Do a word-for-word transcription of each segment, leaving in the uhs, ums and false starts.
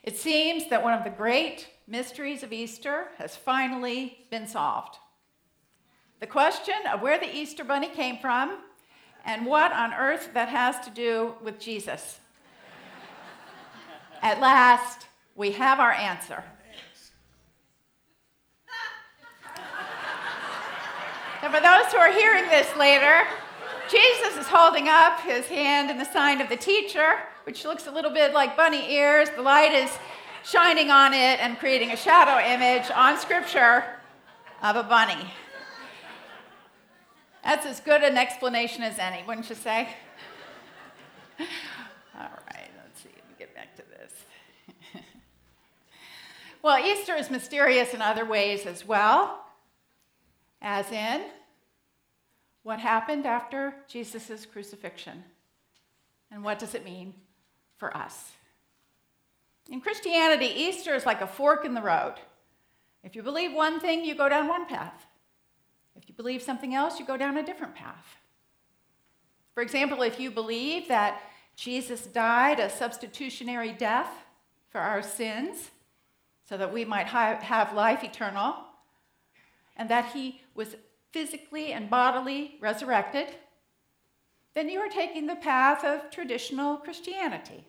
It seems that one of the great mysteries of Easter has finally been solved. The question of where the Easter bunny came from and what on earth that has to do with Jesus. At last, we have our answer. And for those who are hearing this later, Jesus is holding up his hand in the sign of the teacher, which looks a little bit like bunny ears. The light is shining on it and creating a shadow image on Scripture of a bunny. That's as good an explanation as any, wouldn't you say? All right, let's see, let me get back to this. Well, Easter is mysterious in other ways as well, as in what happened after Jesus' crucifixion, and what does it mean for us? In Christianity, Easter is like a fork in the road. If you believe one thing, you go down one path. If you believe something else, you go down a different path. For example, if you believe that Jesus died a substitutionary death for our sins so that we might have life eternal, and that he was physically and bodily resurrected, then you are taking the path of traditional Christianity.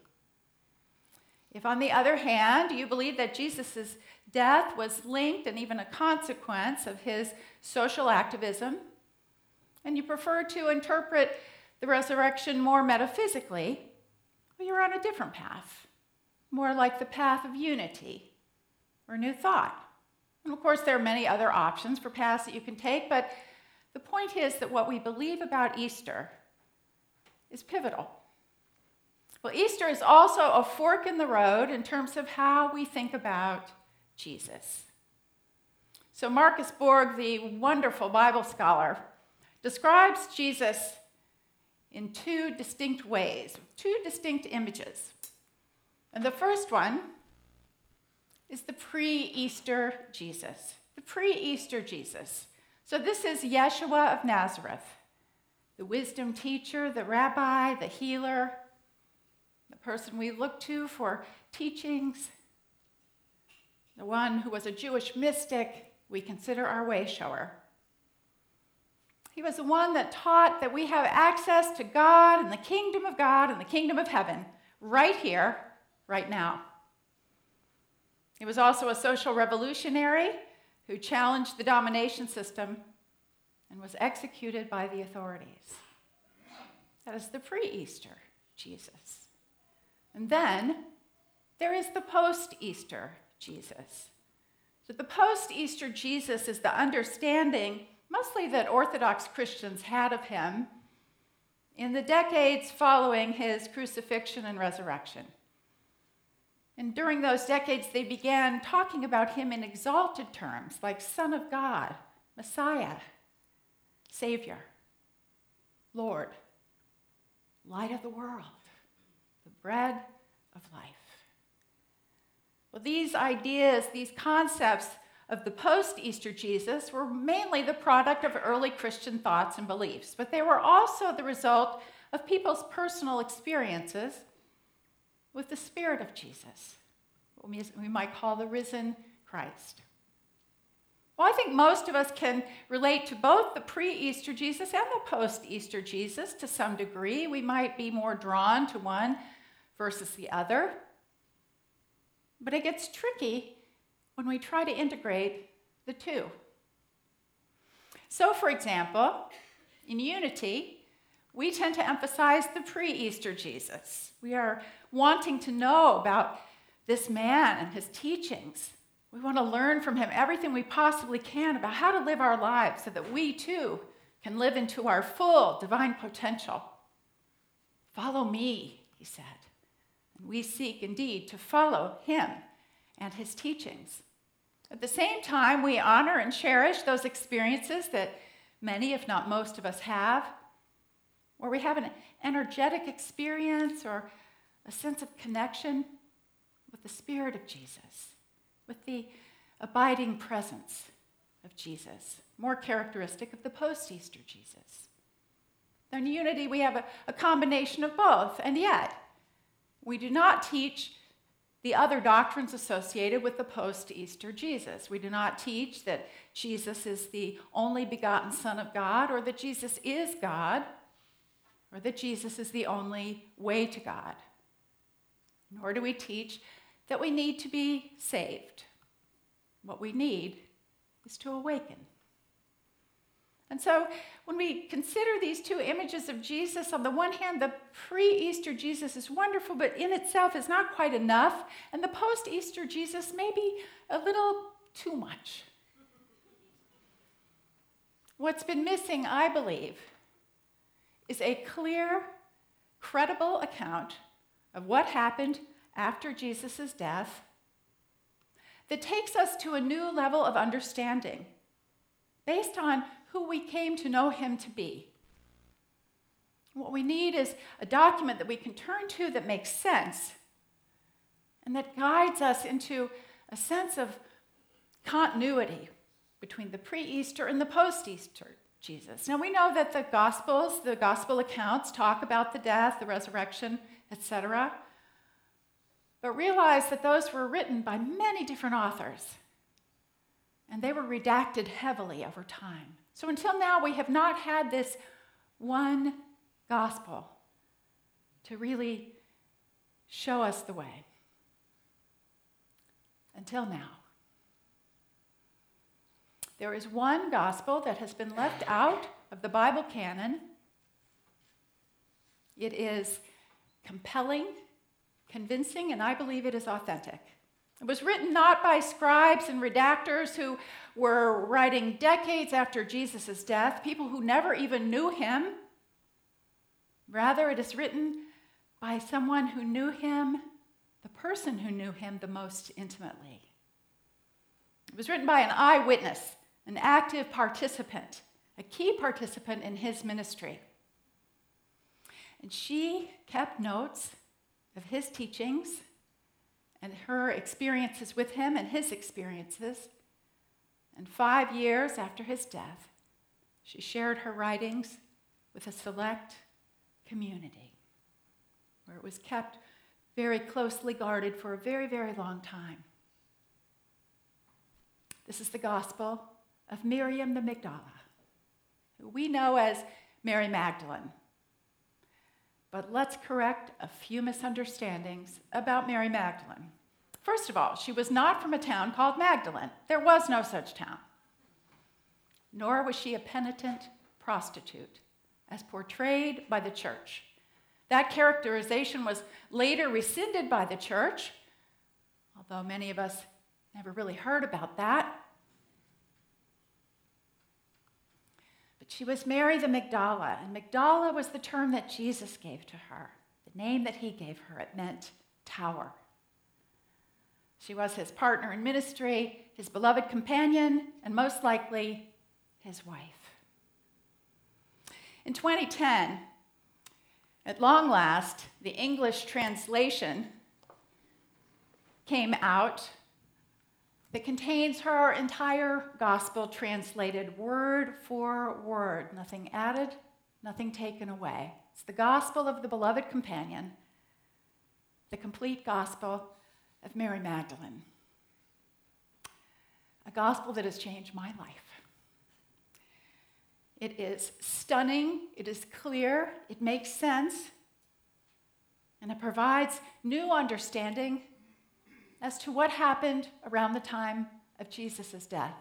If, on the other hand, you believe that Jesus' death was linked and even a consequence of his social activism, and you prefer to interpret the resurrection more metaphysically, well, you're on a different path, more like the path of unity or new thought. And of course, there are many other options for paths that you can take, but the point is that what we believe about Easter is pivotal. Well, Easter is also a fork in the road in terms of how we think about Jesus. So Marcus Borg, the wonderful Bible scholar, describes Jesus in two distinct ways, two distinct images. And the first one is the pre-Easter Jesus, the pre-Easter Jesus. So this is Yeshua of Nazareth, the wisdom teacher, the rabbi, the healer, the person we look to for teachings, the one who was a Jewish mystic we consider our way shower. He was the one that taught that we have access to God and the kingdom of God and the kingdom of heaven right here, right now. He was also a social revolutionary who challenged the domination system and was executed by the authorities. That is the pre-Easter Jesus. And then there is the post-Easter Jesus. So the post-Easter Jesus is the understanding mostly that Orthodox Christians had of him in the decades following his crucifixion and resurrection. And during those decades, they began talking about him in exalted terms, like Son of God, Messiah, Savior, Lord, light of the world, the bread of life. Well, these ideas, these concepts of the post-Easter Jesus were mainly the product of early Christian thoughts and beliefs, but they were also the result of people's personal experiences with the Spirit of Jesus, what we might call the risen Christ. Well, I think most of us can relate to both the pre-Easter Jesus and the post-Easter Jesus to some degree. We might be more drawn to one versus the other. But it gets tricky when we try to integrate the two. So, for example, in Unity, we tend to emphasize the pre-Easter Jesus. We are wanting to know about this man and his teachings. We want to learn from him everything we possibly can about how to live our lives so that we too can live into our full divine potential. Follow me, he said. And we seek indeed to follow him and his teachings. At the same time, we honor and cherish those experiences that many, if not most of us have, where we have an energetic experience or a sense of connection with the Spirit of Jesus, with the abiding presence of Jesus, more characteristic of the post-Easter Jesus. In Unity, we have a, a combination of both, and yet we do not teach the other doctrines associated with the post-Easter Jesus. We do not teach that Jesus is the only begotten Son of God, or that Jesus is God, or that Jesus is the only way to God. Nor do we teach that we need to be saved. What we need is to awaken. And so when we consider these two images of Jesus, on the one hand, the pre-Easter Jesus is wonderful, but in itself is not quite enough, and the post-Easter Jesus may be a little too much. What's been missing, I believe, is a clear, credible account of what happened after Jesus' death that takes us to a new level of understanding based on who we came to know him to be. What we need is a document that we can turn to that makes sense and that guides us into a sense of continuity between the pre-Easter and the post-Easter Jesus. Now we know that the Gospels, the Gospel accounts talk about the death, the resurrection, et cetera, but realize that those were written by many different authors, and they were redacted heavily over time. So until now, we have not had this one gospel to really show us the way. Until now. There is one gospel that has been left out of the Bible canon. It is compelling, convincing, and I believe it is authentic. It was written not by scribes and redactors who were writing decades after Jesus' death, people who never even knew him. Rather, it is written by someone who knew him, the person who knew him the most intimately. It was written by an eyewitness, an active participant, a key participant in his ministry. And she kept notes of his teachings and her experiences with him and his experiences. And five years after his death, she shared her writings with a select community where it was kept very closely guarded for a very, very long time. This is the gospel of Miriam the Magdala, who we know as Mary Magdalene. But let's correct a few misunderstandings about Mary Magdalene. First of all, she was not from a town called Magdalene. There was no such town. Nor was she a penitent prostitute, as portrayed by the church. That characterization was later rescinded by the church, although many of us never really heard about that. But she was Mary the Magdala, and Magdala was the term that Jesus gave to her, the name that he gave her. It meant tower. She was his partner in ministry, his beloved companion, and most likely his wife. In twenty ten, at long last, the English translation came out that contains her entire gospel translated word for word, nothing added, nothing taken away. It's the gospel of the beloved companion, the complete gospel of Mary Magdalene. A gospel that has changed my life. It is stunning, it is clear, it makes sense, and it provides new understanding as to what happened around the time of Jesus' death.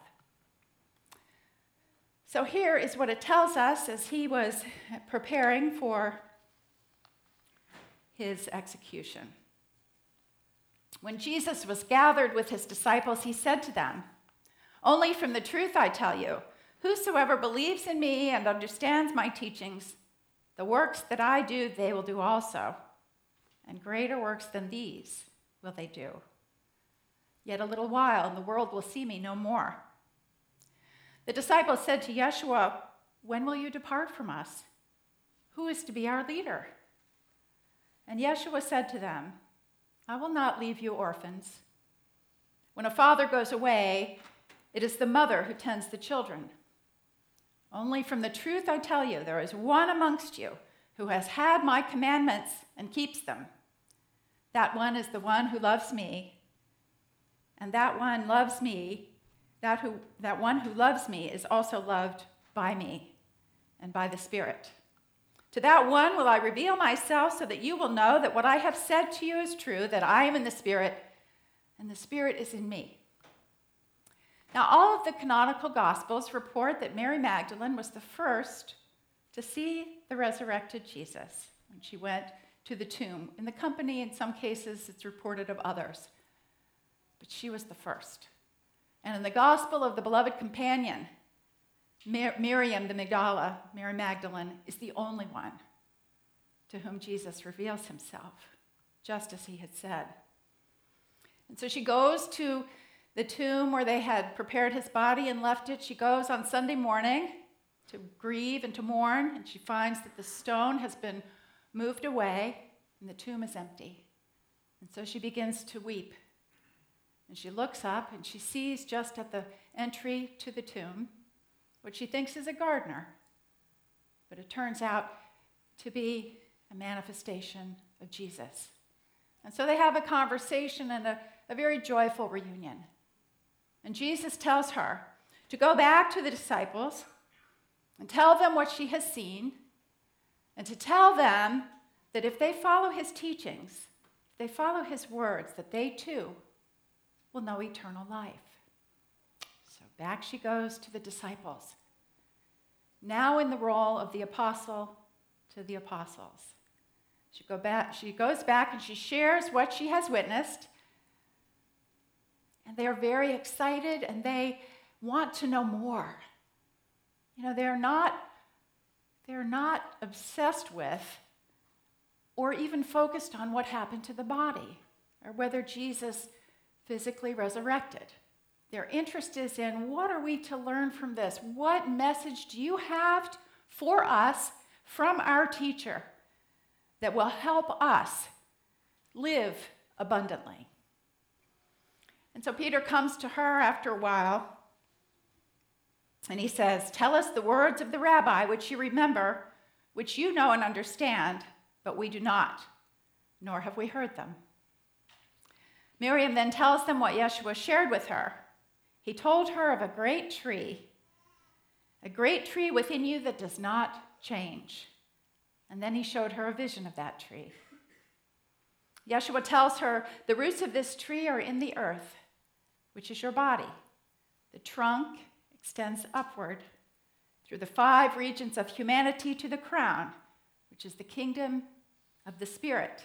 So here is what it tells us as he was preparing for his execution. When Jesus was gathered with his disciples, he said to them, "Only from the truth I tell you, whosoever believes in me and understands my teachings, the works that I do, they will do also. And greater works than these will they do. Yet a little while, and the world will see me no more." The disciples said to Yeshua, "When will you depart from us? Who is to be our leader?" And Yeshua said to them, "I will not leave you orphans. When a father goes away, it is the mother who tends the children. Only from the truth I tell you, there is one amongst you who has had my commandments and keeps them. That one is the one who loves me, and that one loves me. That who that one who loves me is also loved by me and by the Spirit. To that one will I reveal myself, so that you will know that what I have said to you is true, that I am in the Spirit, and the Spirit is in me. Now, all of the canonical Gospels report that Mary Magdalene was the first to see the resurrected Jesus when she went to the tomb. In the company, in some cases, it's reported of others. But she was the first. And in the Gospel of the beloved companion, Mir- Miriam the Magdala, Mary Magdalene, is the only one to whom Jesus reveals himself, just as he had said. And so she goes to the tomb where they had prepared his body and left it. She goes on Sunday morning to grieve and to mourn, and she finds that the stone has been moved away and the tomb is empty. And so she begins to weep. And she looks up and she sees just at the entry to the tomb what she thinks is a gardener, but it turns out to be a manifestation of Jesus. And so they have a conversation and a, a very joyful reunion. And Jesus tells her to go back to the disciples and tell them what she has seen, and to tell them that if they follow his teachings, if they follow his words, that they too will know eternal life. So back she goes to the disciples, now in the role of the apostle to the apostles. She, go back, she goes back and she shares what she has witnessed, and they are very excited and they want to know more. You know, they're not, they're not obsessed with or even focused on what happened to the body or whether Jesus physically resurrected. Their interest is in, what are we to learn from this? What message do you have for us from our teacher that will help us live abundantly? And so Peter comes to her after a while, and he says, tell us the words of the rabbi, which you remember, which you know and understand, but we do not, nor have we heard them. Miriam then tells them what Yeshua shared with her. He told her of a great tree, a great tree within you that does not change. And then he showed her a vision of that tree. Yeshua tells her, the roots of this tree are in the earth, which is your body. The trunk extends upward through the five regions of humanity to the crown, which is the kingdom of the Spirit.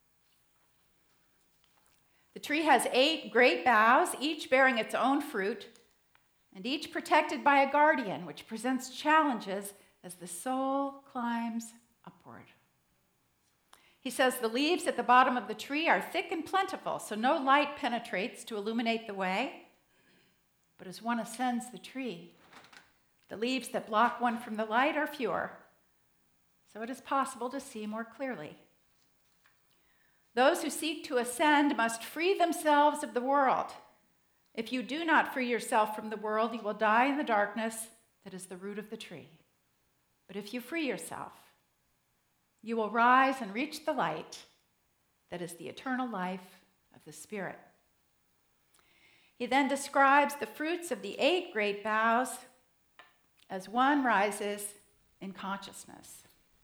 The tree has eight great boughs, each bearing its own fruit, and each protected by a guardian, which presents challenges as the soul climbs upward. He says the leaves at the bottom of the tree are thick and plentiful, so no light penetrates to illuminate the way. But as one ascends the tree, the leaves that block one from the light are fewer, so it is possible to see more clearly. Those who seek to ascend must free themselves of the world. If you do not free yourself from the world, you will die in the darkness that is the root of the tree. But if you free yourself, you will rise and reach the light that is the eternal life of the Spirit. He then describes the fruits of the eight great boughs as one rises in consciousness.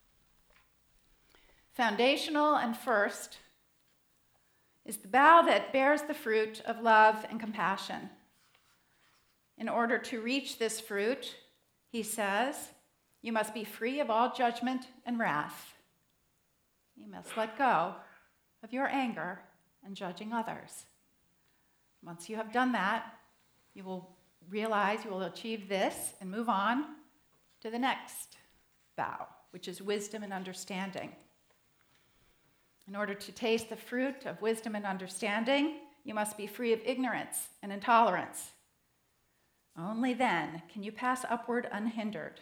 Foundational and first is the bough that bears the fruit of love and compassion. In order to reach this fruit, he says, you must be free of all judgment and wrath. You must let go of your anger and judging others. Once you have done that, you will realize you will achieve this and move on to the next bough, which is wisdom and understanding. In order to taste the fruit of wisdom and understanding, you must be free of ignorance and intolerance. Only then can you pass upward unhindered.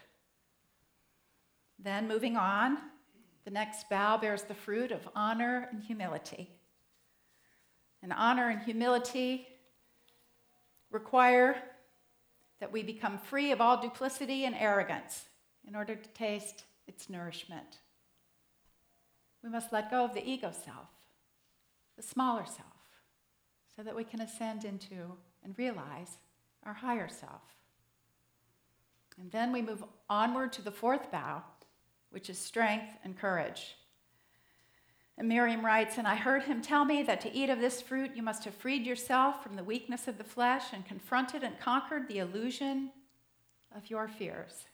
Then, moving on, the next bough bears the fruit of honor and humility. And honor and humility require that we become free of all duplicity and arrogance in order to taste its nourishment. We must let go of the ego self. the smaller self, so that we can ascend into and realize our higher self. And then we move onward to the fourth bow, which is strength and courage. And Miriam writes, "And I heard him tell me that to eat of this fruit you must have freed yourself from the weakness of the flesh and confronted and conquered the illusion of your fears."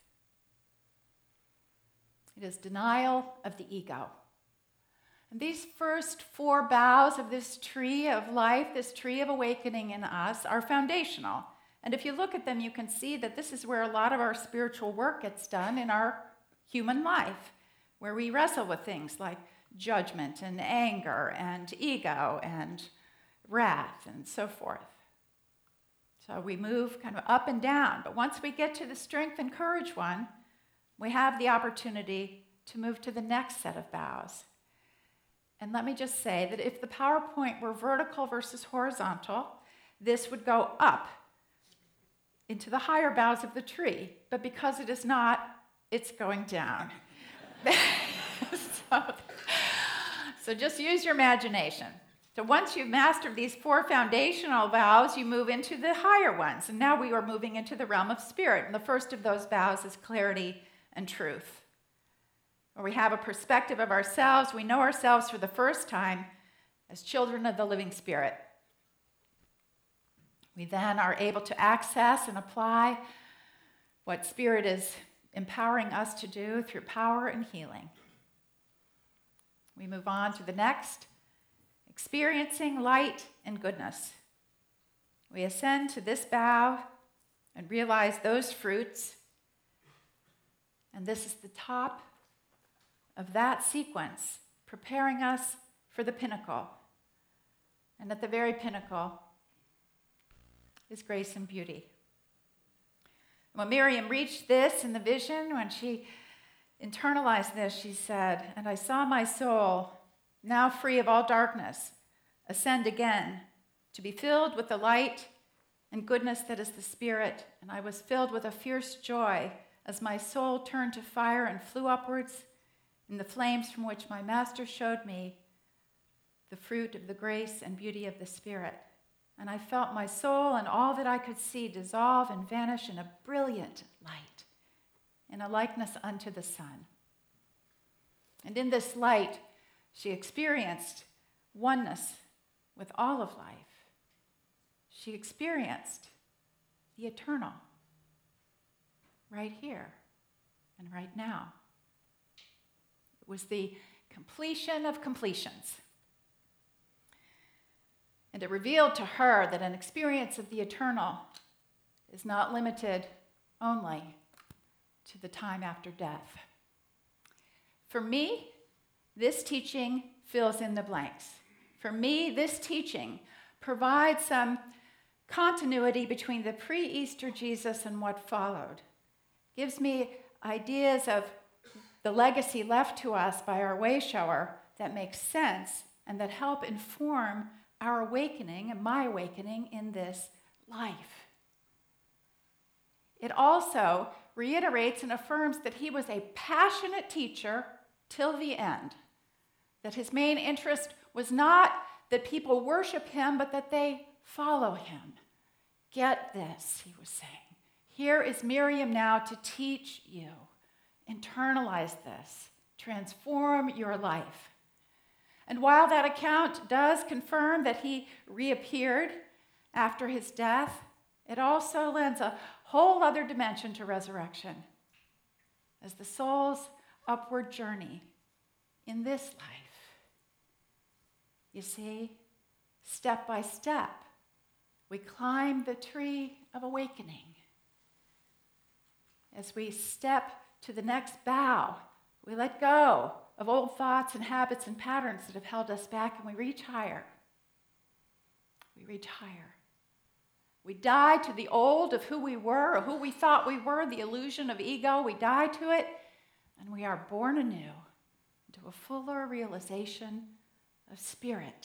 It is denial of the ego. And these first four boughs of this tree of life, this tree of awakening in us, are foundational. And if you look at them, you can see that this is where a lot of our spiritual work gets done in our human life, where we wrestle with things like judgment and anger and ego and wrath and so forth. So we move kind of up and down. But once we get to the strength and courage one, we have the opportunity to move to the next set of boughs. And let me just say that if the PowerPoint were vertical versus horizontal, this would go up into the higher boughs of the tree. But because it is not, it's going down. so, so just use your imagination. So once you've mastered these four foundational vows, you move into the higher ones. And now we are moving into the realm of spirit. And the first of those vows is clarity and truth, where we have a perspective of ourselves. We know ourselves for the first time as children of the living Spirit. We then are able to access and apply what Spirit is empowering us to do through power and healing. We move on to the next, experiencing light and goodness. We ascend to this bough and realize those fruits. And this is the top of that sequence, preparing us for the pinnacle. And at the very pinnacle is grace and beauty. When Miriam reached this in the vision, when she internalized this, she said, "And I saw my soul, now free of all darkness, ascend again to be filled with the light and goodness that is the Spirit. And I was filled with a fierce joy as my soul turned to fire and flew upwards in the flames from which my Master showed me the fruit of the grace and beauty of the Spirit. And I felt my soul and all that I could see dissolve and vanish in a brilliant light, in a likeness unto the sun. And in this light, she experienced oneness with all of life. She experienced the eternal right here and right now. It was the completion of completions. And it revealed to her that an experience of the eternal is not limited only to the time after death. For me, this teaching fills in the blanks. For me, this teaching provides some continuity between the pre-Easter Jesus and what followed. Gives me ideas of the legacy left to us by our way shower that makes sense and that help inform our awakening and my awakening in this life. It also reiterates and affirms that he was a passionate teacher till the end, that his main interest was not that people worship him, but that they follow him. Get this, he was saying. Here is Miriam now to teach you. Internalize this. Transform your life. And while that account does confirm that he reappeared after his death, it also lends a whole other dimension to resurrection as the soul's upward journey in this life. You see, step by step, we climb the tree of awakening. As we step to the next bough, we let go of old thoughts and habits and patterns that have held us back, and we reach higher. We reach higher. We die to the old of who we were or who we thought we were, the illusion of ego. We die to it, and we are born anew into a fuller realization of spirit.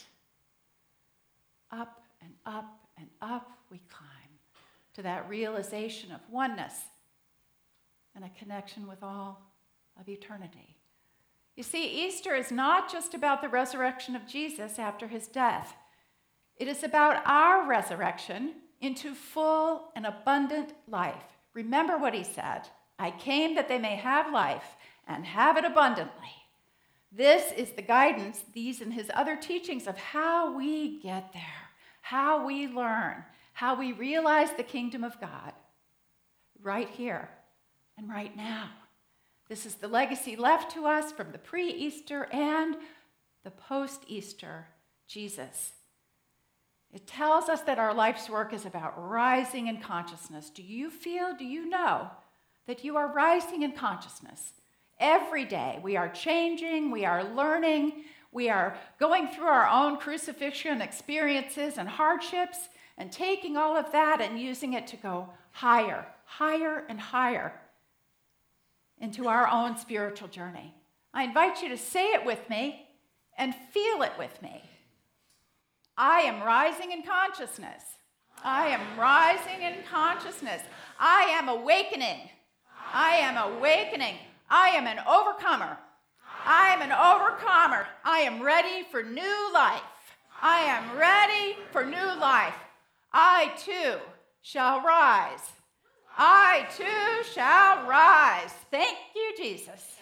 Up and up and up we climb to that realization of oneness and a connection with all of eternity. You see, Easter is not just about the resurrection of Jesus after his death. It is about our resurrection into full and abundant life. Remember what he said, I came that they may have life and have it abundantly. This is the guidance, these and his other teachings of how we get there, how we learn, how we realize the kingdom of God right here and right now. This is the legacy left to us from the pre-Easter and the post-Easter Jesus. It tells us that our life's work is about rising in consciousness. Do you feel, do you know that you are rising in consciousness? Every day we are changing, we are learning, we are going through our own crucifixion experiences and hardships and taking all of that and using it to go higher, higher and higher into our own spiritual journey. I invite you to say it with me and feel it with me. I am rising in consciousness. I am rising in consciousness. I am awakening. I am awakening. I am an overcomer. I am an overcomer. I am ready for new life. I am ready for new life. I too shall rise. I too shall rise. Thank you, Jesus.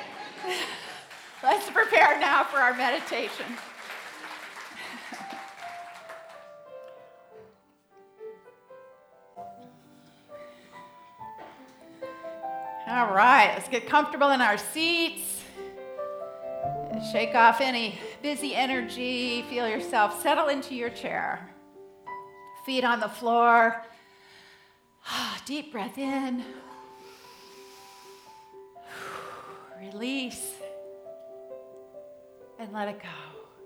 Let's prepare now for our meditation. All right, let's get comfortable in our seats. Shake off any busy energy. Feel yourself settle into your chair. Feet on the floor. Deep breath in. Release. And let it go.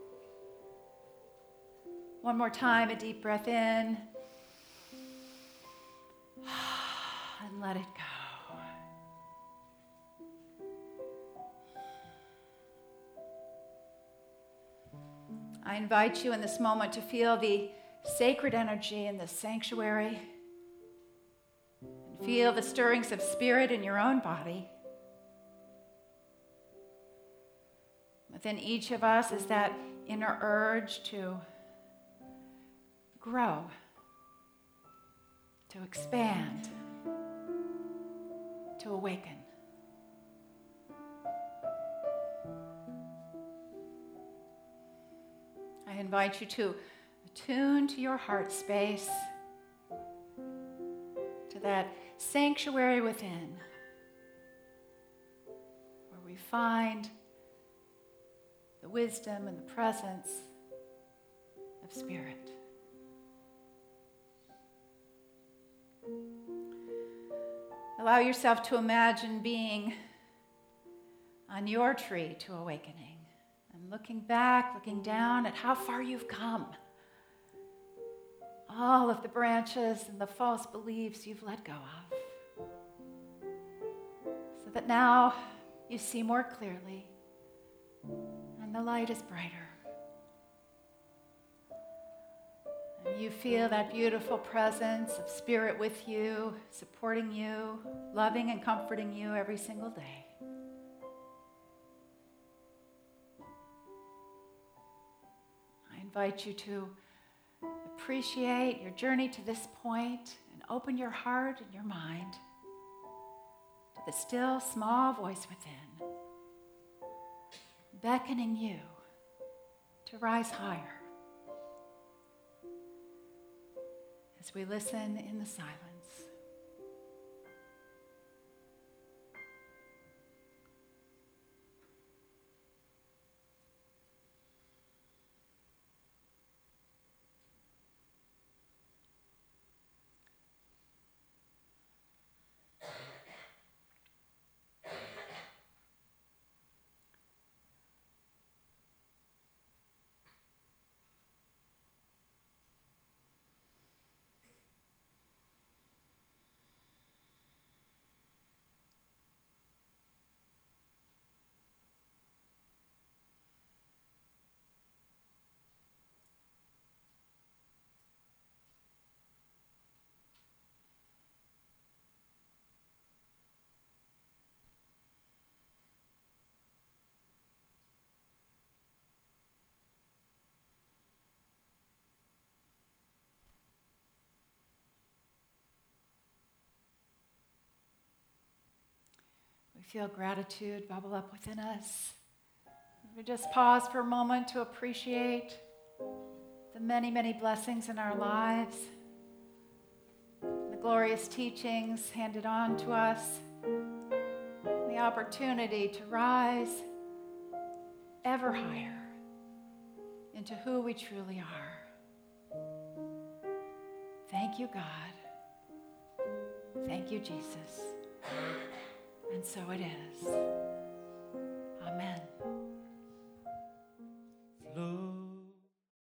One more time, a deep breath in. And let it go. I invite you in this moment to feel the sacred energy in this sanctuary and feel the stirrings of spirit in your own body. Within each of us is that inner urge to grow, to expand, to awaken. I invite you to attune to your heart space, to that sanctuary within, where we find the wisdom and the presence of Spirit. Allow yourself to imagine being on your tree to awakening. And looking back, looking down at how far you've come. All of the branches and the false beliefs you've let go of. So that now you see more clearly and the light is brighter. And you feel that beautiful presence of Spirit with you, supporting you, loving and comforting you every single day. I invite you to appreciate your journey to this point and open your heart and your mind to the still small voice within, beckoning you to rise higher as we listen in the silence. we feel gratitude bubble up within us. We just pause for a moment to appreciate the many, many blessings in our lives, the glorious teachings handed on to us, the opportunity to rise ever higher into who we truly are. Thank you, God. Thank you, Jesus. And so it is. Amen.